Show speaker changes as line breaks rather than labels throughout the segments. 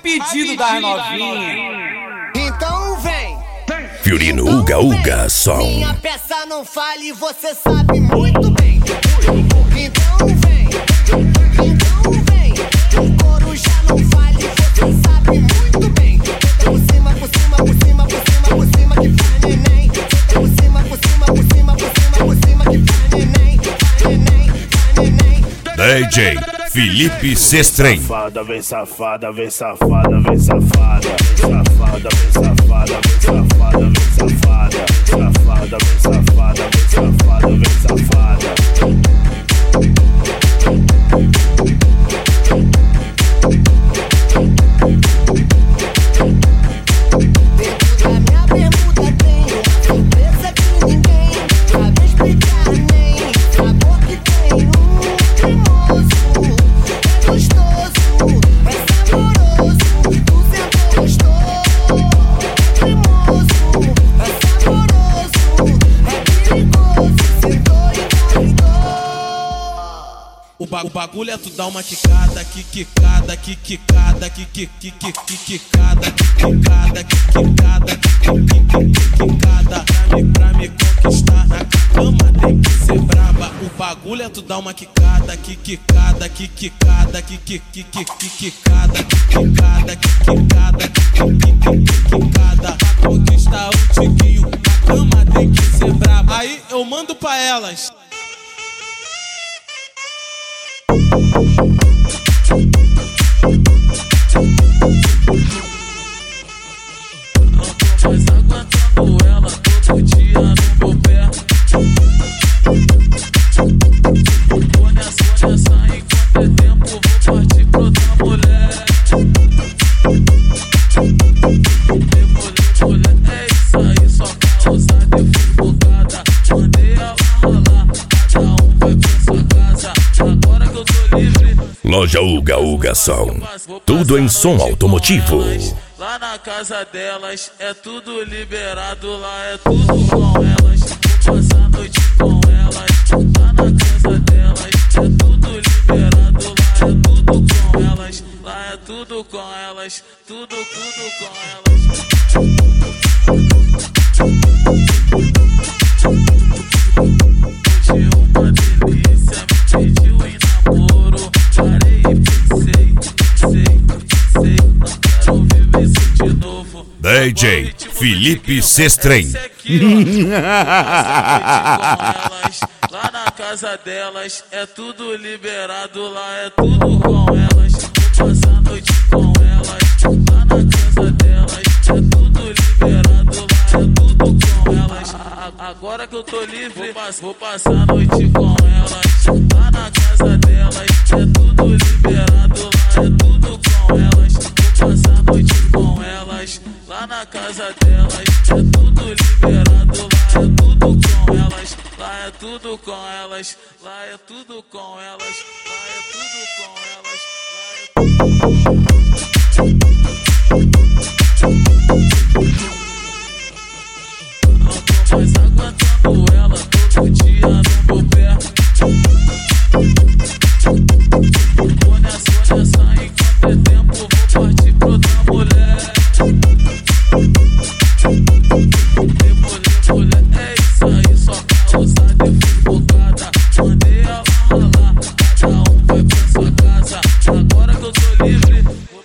pedido das novinhas.
Então vem.
Fiorino Uga Uga Som.
Minha peça não fale, você sabe muito bem. Então vem. Então vem. O coro já não fale, você sabe muito bem. Por cima, por cima, por cima, por cima, por cima que faz neném. Por cima, por cima, por cima, por cima, por cima que faz neném. Faz neném, faz neném.
DJ Felipe Sestrem.
Safada, vem safada, vem safada, vem safada. Safada, vem safada, vem safada, vem safada. Safada, vem safada, vem safada, vem safada.
Dentro da minha bermuda tem uma surpresa que ninguém sabe explicar nem sabor que tem. Cremoso, é gostoso, é saboroso. Tu sentou gostoso, cremoso, é saboroso, é perigoso. Sentou e engravidou.
O bagulho é tu dar uma quicada, quicada, quicada, quicada, quicada, quicada. Pra me conquistar na cama tem que ser braba. O bagulho é tu dar uma quicada, quicada, quicada, quicada, quicada, quicada. Pra conquistar o tiquinho, na cama tem que ser braba. Aí eu mando pra elas. Não tô mais aguentando ela todo dia no meu pé. Tô nessa enquanto é tempo, vou partir pra outra mulher. Mulher, é isso aí, só causa de fofocada. Mandei ela ralar, cada um vai pra sua casa. Agora que eu tô livre.
Loja Uga Uga Som. Tudo em som automotivo.
Lá na casa delas é tudo liberado, lá é tudo com elas. Vou passar a noite com elas. Lá na casa delas é tudo liberado, lá é tudo com elas. Lá é tudo com elas, tudo com elas. Hoje uma delícia, me pediu em namoro. Parei e pensei, não quero viver isso de novo.
DJ Felipe Sestrem.
Lá na casa delas é tudo liberado, lá é tudo com elas. Vou passar a noite com elas. Lá na casa delas é tudo liberado, lá é tudo com elas. Agora que eu tô livre, vou passar a noite com elas. Lá na casa delas é tudo liberado, lá é tudo com elas. Vou passar a noite com elas. Lá na casa delas é tudo liberado, lá é tudo com elas. Lá é tudo com elas, lá é tudo com elas, lá é tudo com elas, Não tô mais aguentando ela todo dia no meu pé. Tô nessa enquanto é tempo, vou partir pra outra mulher. Mulher, é isso aí, só causa de fofocada. Mandei ela ralar, cada um vai pra sua casa. Agora que eu tô livre,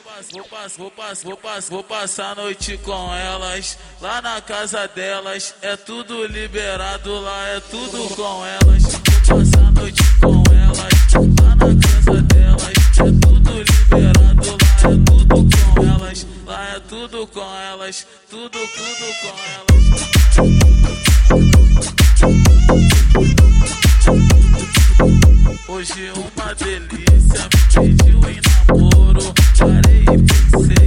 vou passar a noite com elas. Lá na casa delas é tudo liberado, lá é tudo com elas. Vou passar a noite com elas. Lá na casa delas é tudo liberado, lá é tudo com elas. Lá é tudo com elas, tudo com elas. Hoje uma delícia, me pediu em namoro. Parei e pensei,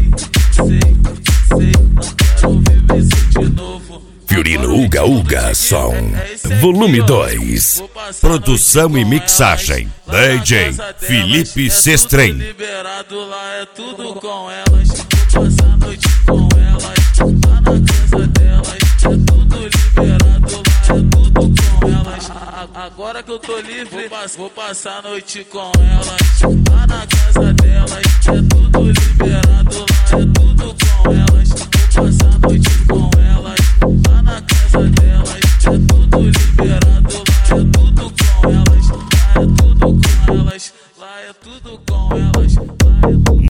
não quero viver isso de novo.
Fiorino Uga Uga Som. Volume 2. Produção e mixagem. DJ Felipe Sestrem.
Liberado, lá é tudo com elas. Vou passar a noite com elas. Lá na casa delas é tudo liberado, lá é tudo com elas. Agora que eu tô livre, vou passar a noite com elas. Lá na casa delas é tudo liberado, lá liberado, lá é tudo com elas, lá é tudo com elas, lá é tudo com elas, lá é tudo.